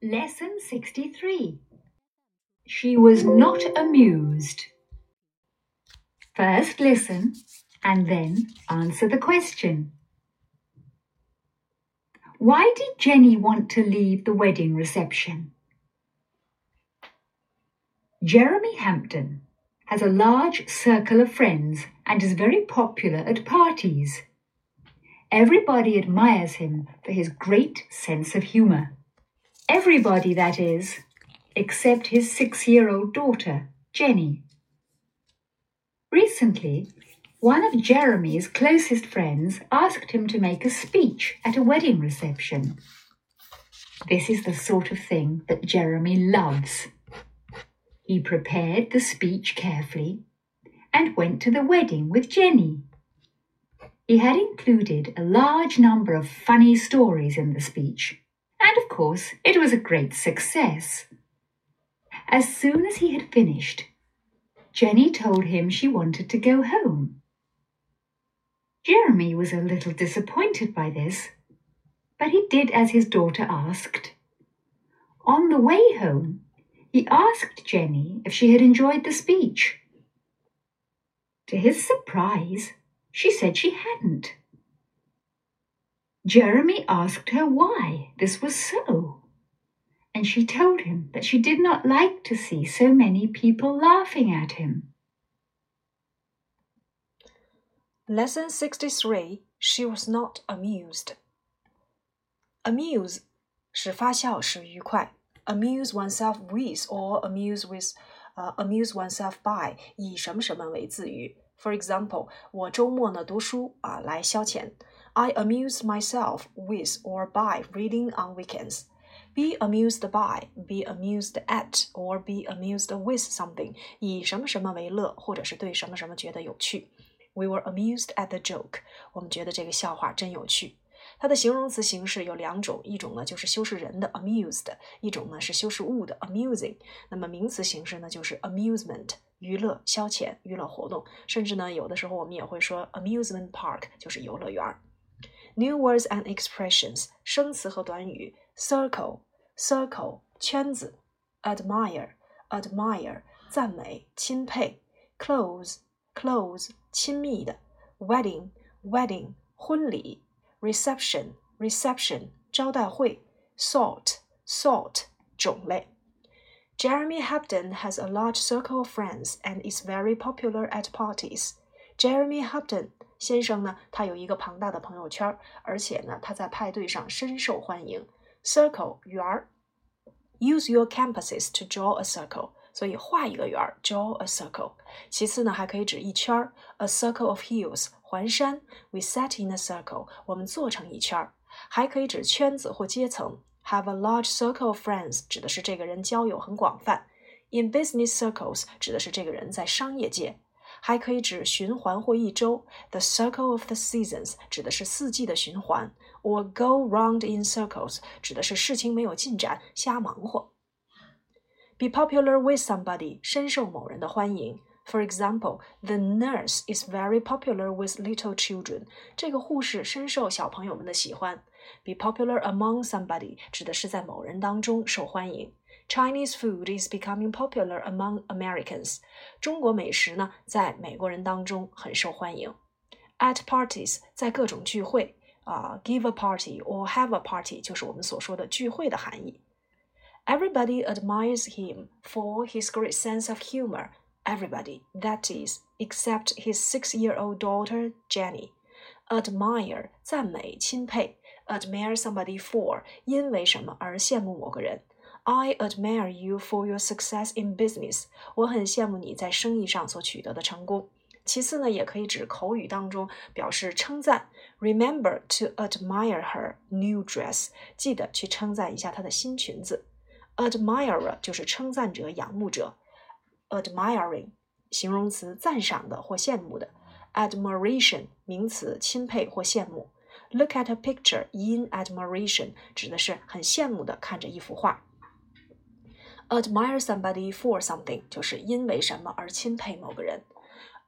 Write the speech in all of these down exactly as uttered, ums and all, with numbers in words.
Lesson sixty-three. She was not amused. First listen and then answer the question. Why did Jenny want to leave the wedding reception? Jeremy Hampden has a large circle of friends and is very popular at parties. Everybody admires him for his great sense of humour. Everybody, that is, except his six-year-old daughter, Jenny. Recently, one of Jeremy's closest friends asked him to make a speech at a wedding reception. This is the sort of thing that Jeremy loves. He prepared the speech carefully and went to the wedding with Jenny. He had included a large number of funny stories in the speech, and of course it was a great success. As soon as he had finished, Jenny told him she wanted to go home. Jeremy was a little disappointed by this, but he did as his daughter asked. On the way home, he asked Jenny if she had enjoyed the speech. To his surprise, she said she hadn't. Jeremy asked her why this was so, and she told him that she did not like to see so many people laughing at him. Lesson sixty-three. She was not amused. Amuse 使发笑，使愉快。Amuse oneself with or amuse with, uh, amuse oneself by 以什么什么为自语。For example, 我周末呢读书啊来消遣。I amuse myself with or by reading on weekends. Be amused by, be amused at, or be amused with something 以什么什么为乐，或者是对什么什么觉得有趣。We were amused at the joke. 我们觉得这个笑话真有趣。它的形容词形式有两种，一种呢就是修饰人的 amused， 一种呢是修饰物的 amusing。那么名词形式呢就是 amusement， 娱乐、消遣、娱乐活动，甚至呢有的时候我们也会说 amusement park， 就是游乐园。New words and expressions， 生词和短语 circle circle 圈子 admire admire 赞美、钦佩 close close 亲密的 wedding wedding 婚礼 reception reception 招待会 sort sort 种类。Jeremy Hampden has a large circle of friends and is very popular at parties. Jeremy Hampden 先生呢，他有一个庞大的朋友圈，而且呢，他在派对上深受欢迎。Circle 圆儿 ，Use your compasses to draw a circle. 所以画一个圆 draw a circle。 其次呢还可以指一圈 a circle of hills 环山 we sat in a circle 我们坐成一圈，还可以指圈子或阶层 have a large circle of friends 指的是这个人交友很广泛， in business circles 指的是这个人在商业界，还可以指循环或一周 the circle of the seasons 指的是四季的循环， or go round in circles 指的是事情没有进展瞎忙活。Be popular with somebody 深受某人的欢迎。For example, the nurse is very popular with little children. 这个护士深受小朋友们的喜欢。Be popular among somebody 指的是在某人当中受欢迎。Chinese food is becoming popular among Americans. 中国美食呢，在美国人当中很受欢迎。At parties 在各种聚会啊、uh, give a party or have a party 就是我们所说的聚会的含义。Everybody admires him for his great sense of humor. Everybody, that is, except his six-year-old daughter, Jenny. Admire, 赞美、钦佩。Admire somebody for, 因为什么而羡慕某个人。I admire you for your success in business. 我很羡慕你在生意上所取得的成功。其次呢，也可以指口语当中表示称赞。Remember to admire her new dress. 记得去称赞一下她的新裙子。Admirer 就是称赞者、仰慕者。Admiring 形容词，赞赏的或羡慕的。Admiration 名词，钦佩或羡慕。Look at a picture in admiration 指的是很羡慕的看着一幅画。Admire somebody for something 就是因为什么而钦佩某个人。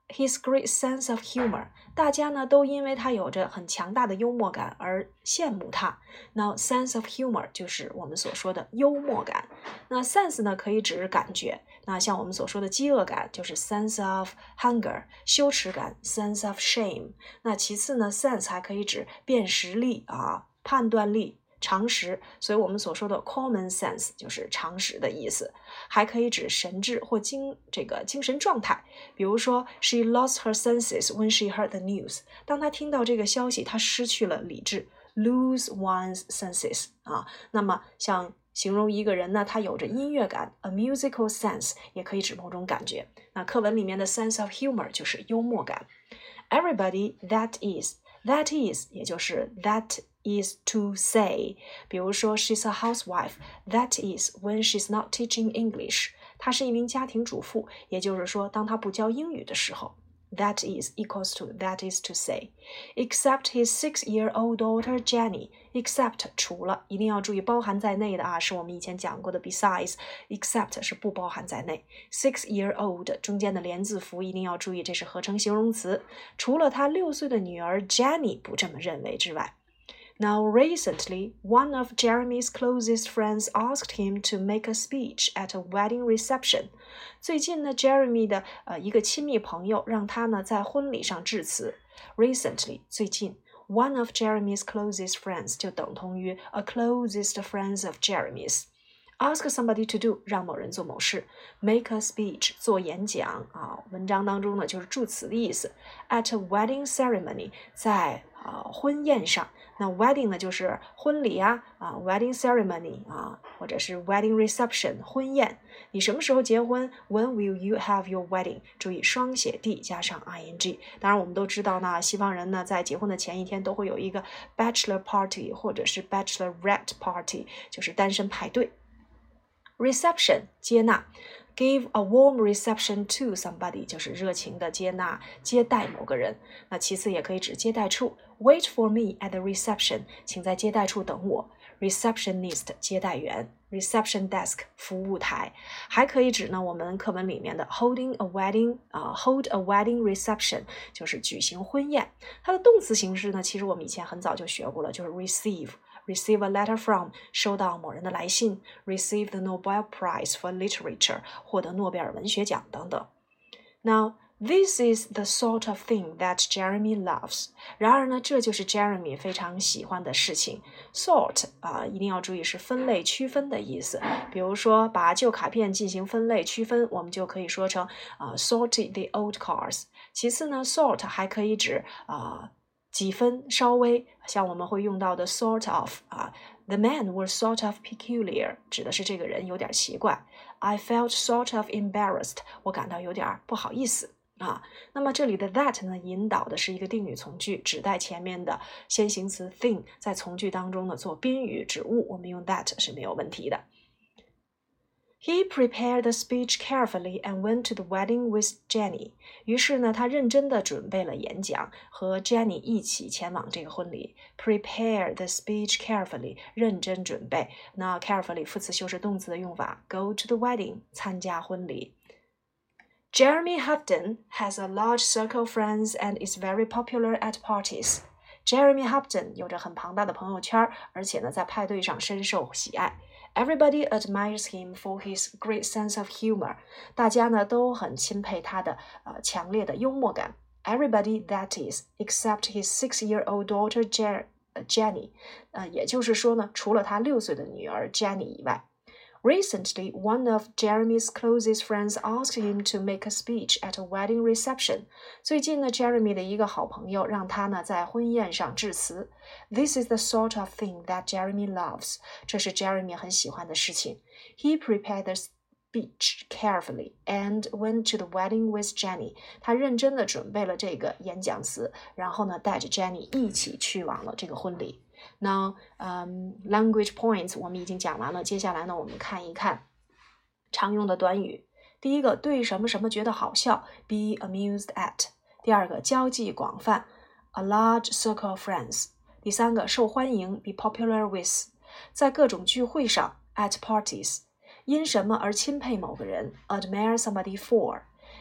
his great sense of humor， 大家呢都因为他有着很强大的幽默感而羡慕他。那 sense of humor 就是我们所说的幽默感。那 sense 呢可以指感觉，那像我们所说的饥饿感就是 sense of hunger， 羞耻感 sense of shame。那其次呢 sense 还可以指辨识力啊、判断力。常识，所以我们所说的 common sense 就是常识的意思，还可以指神智或精这个精神状态。比如说 she lost her senses when she heard the news， 当她听到这个消息，她失去了理智 lose one's senses 啊。那么像形容一个人呢，他有着音乐感 a musical sense 也可以指某种感觉。那课文里面的 sense of humor 就是幽默感。 everybody that is that is 也就是 that is to say， 比如说 she's a housewife， that is when she's not teaching English， 她是一名家庭主妇，也就是说当她不教英语的时候， that is equals to that is to say。 except his six-year-old daughter Jenny， except 除了，一定要注意包含在内的啊，是我们以前讲过的 besides， except 是不包含在内， six-year-old 中间的连字符一定要注意，这是合成形容词。除了他六岁的女儿 Jenny 不这么认为之外。Now recently, one of Jeremy's closest friends asked him to make a speech at a wedding reception. 最近呢 Jeremy 的呃一个亲密朋友让他呢在婚礼上致辞。Recently 最近 one of Jeremy's closest friends 就等同于 a closest friends of Jeremy's。Ask somebody to do 让某人做某事 make a speech 做演讲啊，文章当中呢就是助词的意思。At a wedding ceremony 在啊婚宴上，那 wedding 呢就是婚礼啊啊 wedding ceremony 啊，或者是 wedding reception 婚宴。你什么时候结婚 When will you have your wedding？ 注意双写 d 加上 ing。 当然我们都知道呢，西方人呢在结婚的前一天都会有一个 bachelor party 或者是 bachelorette party， 就是单身派对。Reception 接纳 give a warm reception to somebody 就是热情的接纳接待某个人。那其次也可以指接待处 wait for me at the reception 请在接待处等我。 receptionist 接待员 reception desk 服务台。还可以指呢我们课文里面的 holding a wedding、uh, hold a wedding reception 就是举行婚宴。它的动词形式呢其实我们以前很早就学过了，就是 receive receive a letter from 收到某人的来信 receive the Nobel Prize for Literature 获得诺贝尔文学奖等等。 Now this is the sort of thing that Jeremy loves。 然而呢这就是 Jeremy 非常喜欢的事情。 Sort 啊、呃，一定要注意是分类区分的意思。比如说把旧卡片进行分类区分，我们就可以说成、呃、sorted the old cards。 其次呢 sort 还可以指啊、呃几分稍微，像我们会用到的 sort of 啊 The men were sort of peculiar 指的是这个人有点奇怪。 I felt sort of embarrassed 我感到有点不好意思啊。那么这里的 that 呢引导的是一个定语从句，指代前面的先行词 thing， 在从句当中呢做宾语指物，我们用 that 是没有问题的。He prepared the speech carefully and went to the wedding with Jenny. 于是呢，他认真地准备了演讲，和 Jenny 一起前往这个婚礼。Prepare the speech carefully， 认真准备。那 carefully 副词修饰动词的用法 ，go to the wedding， 参加婚礼。Jeremy Houghton has a large circle of friends and is very popular at parties. Jeremy Houghton 有着很庞大的朋友圈，而且呢，在派对上深受喜爱。Everybody admires him for his great sense of humor. 大家呢都很钦佩他的呃强烈的幽默感。Everybody that is, except his six-year-old daughter Jer Jenny. 呃，也就是说呢，除了他六岁的女儿 Jenny 以外。Recently, one of Jeremy's closest friends asked him to make a speech at a wedding reception. 最近呢 Jeremy 的一个好朋友让他呢在婚宴上致辞。This is the sort of thing that Jeremy loves. 这是 Jeremy 很喜欢的事情。He prepared the speech carefully and went to the wedding with Jenny. 他认真地准备了这个演讲词，然后呢带着 Jenny 一起去往了这个婚礼。Now, um, language points 我们已经讲完了，接下来呢，我们看一看常用的短语。第一个，对什么什么觉得好笑 ，be amused at。第二个，交际广泛 ，a large circle of friends。第三个，受欢迎 ，be popular with。在各种聚会上 ，at parties。因什么而钦佩某个人 ，admire somebody for。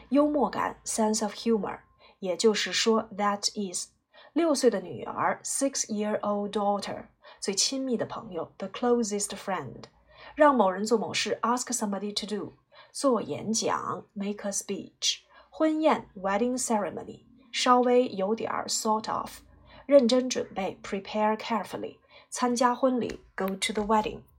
幽默感 sense of humor， 也就是说 that is 六岁的女儿 six-year-old daughter， 最亲密的朋友 the closest friend， 让某人做某事 ask somebody to do， 做演讲 make a speech， 婚宴 wedding ceremony， 稍微有点 sort of， 认真准备 prepare carefully， 参加婚礼 go to the wedding。